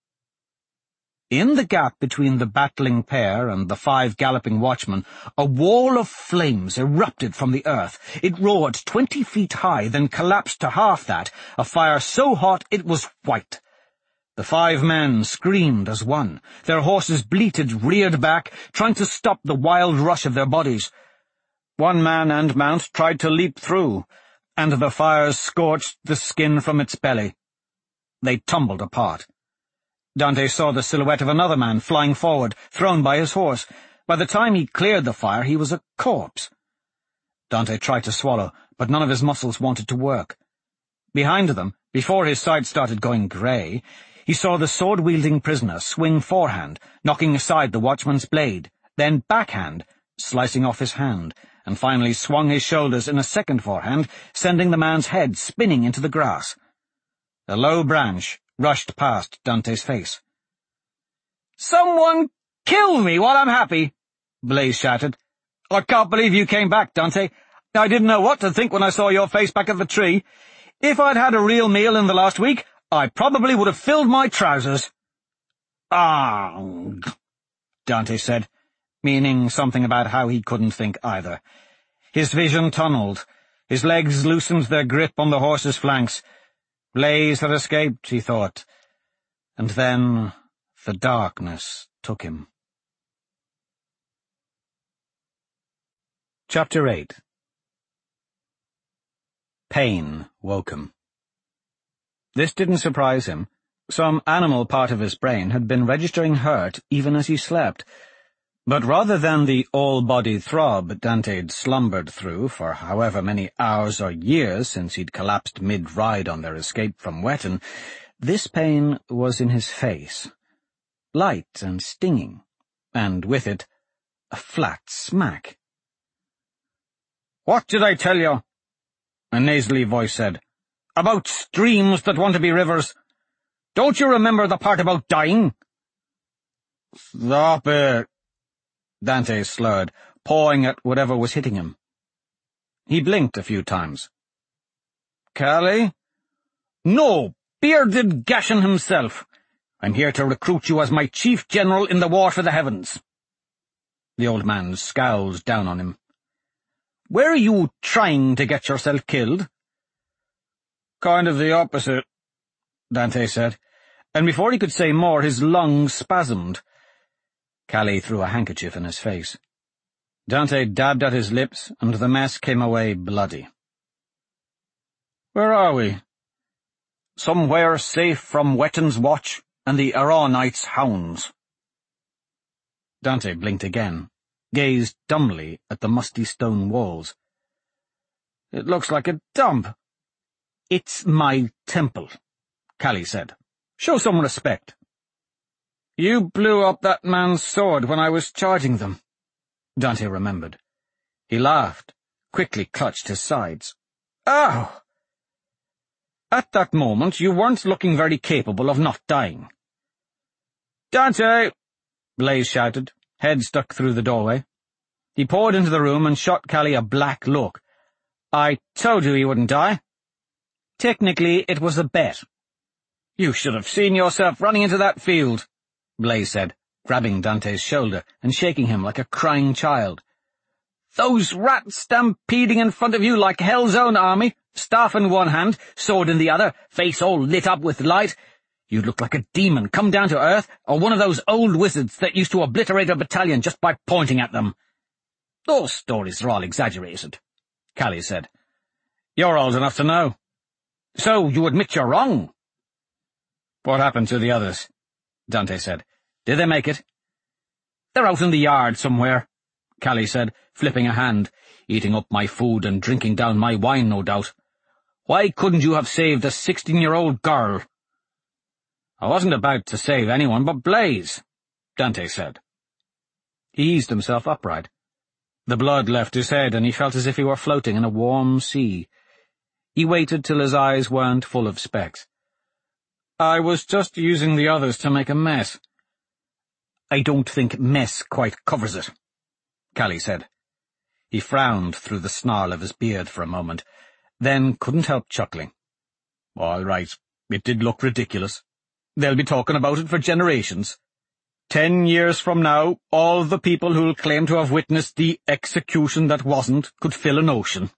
In the gap between the battling pair and the 5 galloping watchmen, a wall of flames erupted from the earth. It roared 20 feet high, then collapsed to half that, a fire so hot it was white. The 5 men screamed as one. Their horses bleated, reared back, trying to stop the wild rush of their bodies. One man and mount tried to leap through, and the fires scorched the skin from its belly. They tumbled apart. Dante saw the silhouette of another man flying forward, thrown by his horse. By the time he cleared the fire, he was a corpse. Dante tried to swallow, but none of his muscles wanted to work. Behind them, before his sight started going grey, he saw the sword-wielding prisoner swing forehand, knocking aside the watchman's blade, then backhand, slicing off his hand, and finally swung his shoulders in a second forehand, sending the man's head spinning into the grass. A low branch rushed past Dante's face. "Someone kill me while I'm happy," Blaze shouted. "I can't believe you came back, Dante. I didn't know what to think when I saw your face back at the tree. If I'd had a real meal in the last week, I probably would have filled my trousers." "Ah," Dante said, meaning something about how he couldn't think either. His vision tunneled. His legs loosened their grip on the horse's flanks. Blaze had escaped, he thought, and then the darkness took him. Chapter 8. Pain woke him. This didn't surprise him. Some animal part of his brain had been registering hurt even as he slept. But rather than the all-body throb Dante'd slumbered through for however many hours or years since he'd collapsed mid-ride on their escape from Wetton, this pain was in his face, light and stinging, and with it, a flat smack. "What did I tell you?" a nasally voice said. "About streams that want to be rivers. Don't you remember the part about dying?" "Stop it," Dante slurred, pawing at whatever was hitting him. He blinked a few times. "Callie?" "No, bearded Gashan himself. I'm here to recruit you as my chief general in the war for the heavens." The old man scowled down on him. "Were you trying to get yourself killed?" "Kind of the opposite," Dante said, and before he could say more his lungs spasmed. Callie threw a handkerchief in his face. Dante dabbed at his lips, and the mess came away bloody. "Where are we?" "Somewhere safe from Wetton's watch and the Aronites' hounds." Dante blinked again. gazed dumbly at the musty stone walls. "It looks like a dump." "It's my temple," Callie said. "Show some respect." "You blew up that man's sword when I was charging them," Dante remembered. He laughed, quickly clutched his sides. "Ow!" "At that moment you weren't looking very capable of not dying." "Dante!" Blaze shouted, head stuck through the doorway. He poured into the room and shot Callie a black look. "I told you he wouldn't die." "Technically, it was a bet." "You should have seen yourself running into that field," Blaze said, grabbing Dante's shoulder and shaking him like a crying child. "Those rats stampeding in front of you like Hell's own army, staff in one hand, sword in the other, face all lit up with light. You'd look like a demon come down to earth, or one of those old wizards that used to obliterate a battalion just by pointing at them." "Those stories are all exaggerated," Callie said. "You're old enough to know. So you admit you're wrong." "What happened to the others?" Dante said. "Did they make it?" "They're out in the yard somewhere," Callie said, flipping a hand. "Eating up my food and drinking down my wine, no doubt. Why couldn't you have saved a 16-year-old girl?" "I wasn't about to save anyone but Blaze," Dante said. He eased himself upright. The blood left his head, and he felt as if he were floating in a warm sea. He waited till his eyes weren't full of specks. "I was just using the others to make a mess." "I don't think mess quite covers it," Callie said. He frowned through the snarl of his beard for a moment, then couldn't help chuckling. "All right, it did look ridiculous. They'll be talking about it for generations. 10 years from now, all the people who'll claim to have witnessed the execution that wasn't could fill an ocean."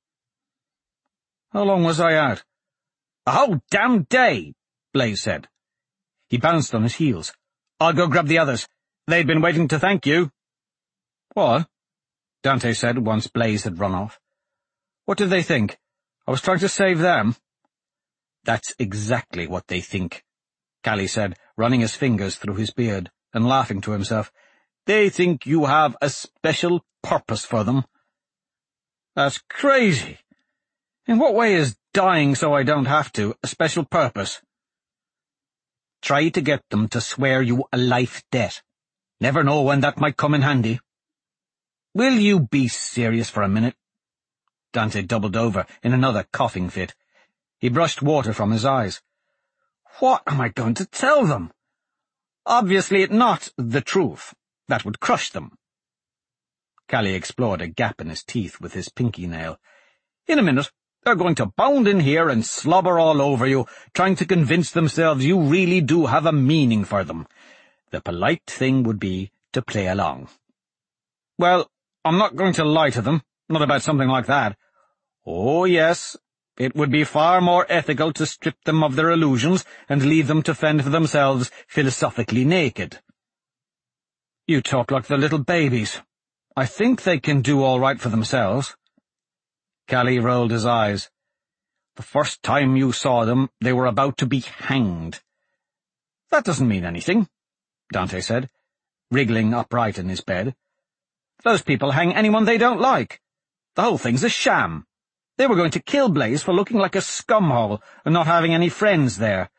"How long was I out?" "A whole damn day," Blaze said. He bounced on his heels. "I'll go grab the others. They'd been waiting to thank you." "What?" Dante said once Blaze had run off. "What did they think? I was trying to save them." "That's exactly what they think," Callie said, running his fingers through his beard and laughing to himself. "They think you have a special purpose for them." "That's crazy. In what way is dying so I don't have to a special purpose?" "Try to get them to swear you a life debt. Never know when that might come in handy." "Will you be serious for a minute?" Dante doubled over in another coughing fit. He brushed water from his eyes. "What am I going to tell them? Obviously not the truth. That would crush them." Callie explored a gap in his teeth with his pinky nail. "In a minute, they're going to bound in here and slobber all over you, trying to convince themselves you really do have a meaning for them. The polite thing would be to play along." "Well, I'm not going to lie to them, not about something like that." "Oh, yes. It would be far more ethical to strip them of their illusions and leave them to fend for themselves, philosophically naked." "You talk like the little babies. I think they can do all right for themselves." Callie rolled his eyes. "The first time you saw them, they were about to be hanged." "That doesn't mean anything," Dante said, wriggling upright in his bed. "Those people hang anyone they don't like. The whole thing's a sham. They were going to kill Blaze for looking like a scumhole and not having any friends there.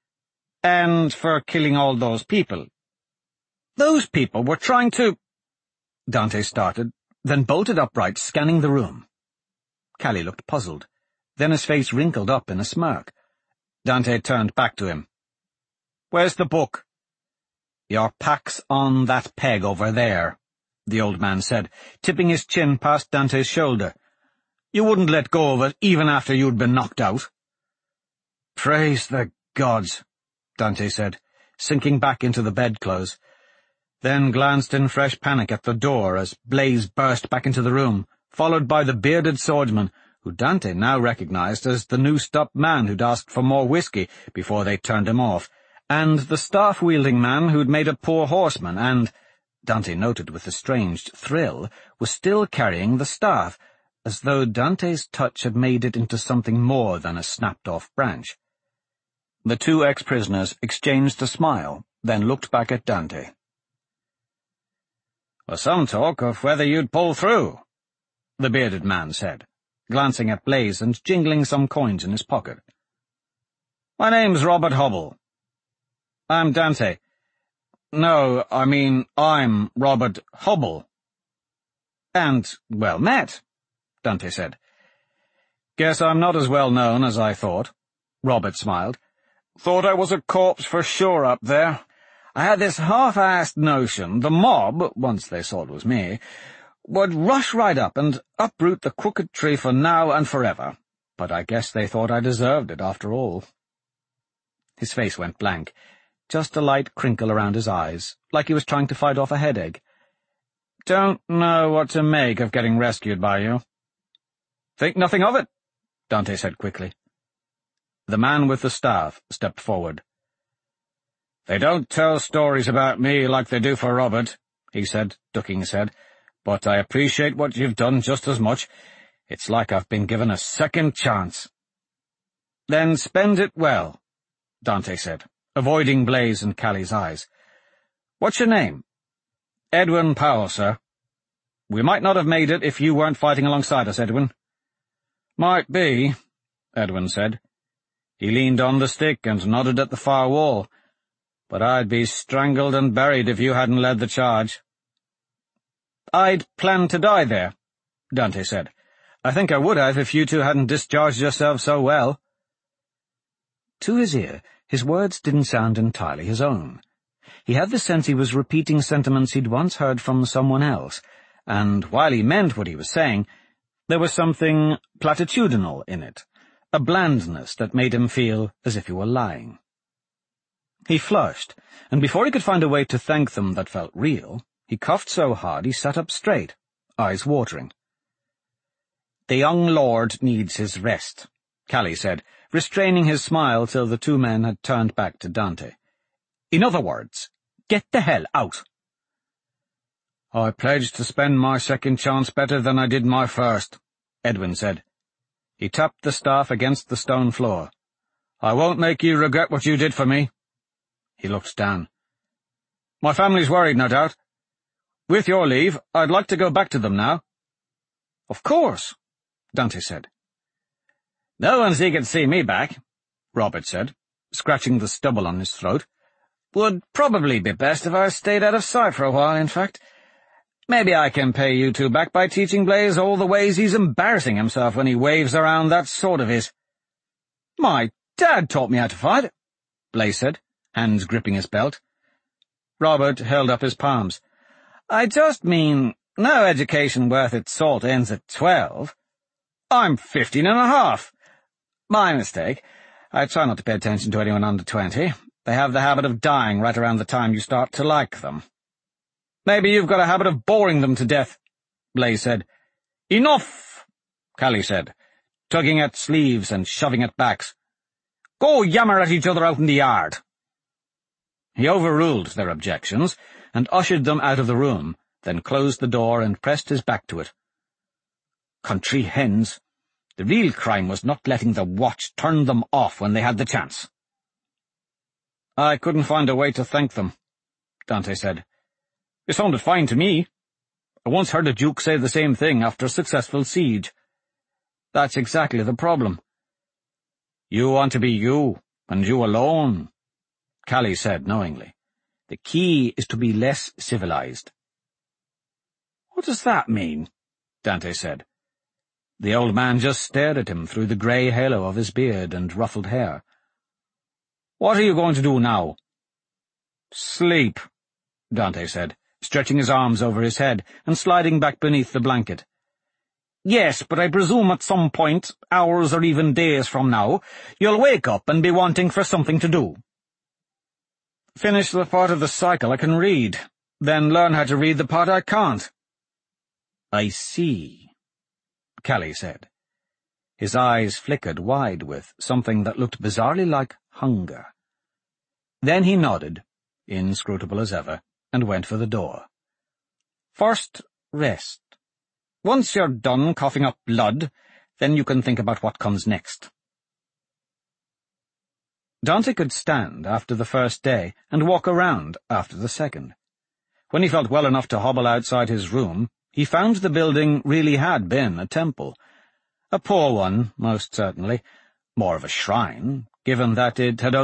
And for killing all those people. Those people were trying to—" Dante started, then bolted upright, scanning the room. Callie looked puzzled. Then his face wrinkled up in a smirk. Dante turned back to him. "Where's the book?" "Your pack's on that peg over there," the old man said, tipping his chin past Dante's shoulder. "You wouldn't let go of it even after you'd been knocked out." "Praise the gods," Dante said, sinking back into the bedclothes, then glanced in fresh panic at the door as Blaze burst back into the room, followed by the bearded swordsman, who Dante now recognized as the noosed-up man who'd asked for more whiskey before they turned him off, and the staff-wielding man who'd made a poor horseman and, Dante noted with a strange thrill, was still carrying the staff, as though Dante's touch had made it into something more than a snapped-off branch. The two ex-prisoners exchanged a smile, then looked back at Dante. "Was some talk of whether you'd pull through," the bearded man said, glancing at Blaze and jingling some coins in his pocket. "My name's Robert Hubble." "I'm Dante." "No, I mean, I'm Robert Hubble." "And well met," Dante said. "Guess I'm not as well known as I thought," Robert smiled. "Thought I was a corpse for sure up there. I had this half-assed notion the mob, once they saw it was me, would rush right up and uproot the crooked tree for now and forever, but I guess they thought I deserved it after all." His face went blank, just a light crinkle around his eyes, like he was trying to fight off a headache. "Don't know what to make of getting rescued by you." "Think nothing of it," Dante said quickly. The man with the staff stepped forward. "They don't tell stories about me like they do for Robert," he said, ducking his head, "but I appreciate what you've done just as much. It's like I've been given a second chance." "Then spend it well," Dante said, avoiding Blaze and Callie's eyes. "What's your name?" "Edwin Powell, sir." "We might not have made it if you weren't fighting alongside us, Edwin." "Might be," Edwin said. He leaned on the stick and nodded at the far wall. "But I'd be strangled and buried if you hadn't led the charge." "I'd planned to die there," Dante said. "I think I would have if you two hadn't discharged yourselves so well." To his ear, his words didn't sound entirely his own. He had the sense he was repeating sentiments he'd once heard from someone else, and while he meant what he was saying, there was something platitudinal in it, a blandness that made him feel as if he were lying. He flushed, and before he could find a way to thank them that felt real, he coughed so hard he sat up straight, eyes watering. "The young lord needs his rest," Callie said, restraining his smile till the two men had turned back to Dante. "In other words, get the hell out." "I pledged to spend my second chance better than I did my first," Edwin said. He tapped the staff against the stone floor. "I won't make you regret what you did for me." He looked down. "My family's worried, no doubt. With your leave, I'd like to go back to them now." "Of course," Dante said. "No one's eager to see me back," Robert said, scratching the stubble on his throat. "Would probably be best if I stayed out of sight for a while, in fact. Maybe I can pay you two back by teaching Blaze all the ways he's embarrassing himself when he waves around that sword of his." "My dad taught me how to fight," Blaze said, hands gripping his belt. Robert held up his palms. "I just mean, no education worth its salt ends at 12. I'm 15.5. My mistake. I try not to pay attention to anyone under 20. They have the habit of dying right around the time you start to like them." "Maybe you've got a habit of boring them to death," Blaze said. "Enough," Callie said, tugging at sleeves and shoving at backs. "Go yammer at each other out in the yard." He overruled their objections and ushered them out of the room, then closed the door and pressed his back to it. Country hens. The real crime was not letting the watch turn them off when they had the chance. "I couldn't find a way to thank them," Dante said. "It sounded fine to me. I once heard a duke say the same thing after a successful siege. That's exactly the problem." "You want to be you, and you alone," Callie said knowingly. "The key is to be less civilized." "What does that mean?" Dante said. The old man just stared at him through the grey halo of his beard and ruffled hair. "What are you going to do now?" "Sleep," Dante said, stretching his arms over his head and sliding back beneath the blanket. "Yes, but I presume at some point, hours or even days from now, you'll wake up and be wanting for something to do." "Finish the part of the cycle I can read, then learn how to read the part I can't." "I see," Callie said. His eyes flickered wide with something that looked bizarrely like hunger. Then he nodded, inscrutable as ever, and went for the door. "First, rest. Once you're done coughing up blood, then you can think about what comes next." Dante could stand after the first day and walk around after the second. When he felt well enough to hobble outside his room, he found the building really had been a temple. A poor one, most certainly, more of a shrine, given that it had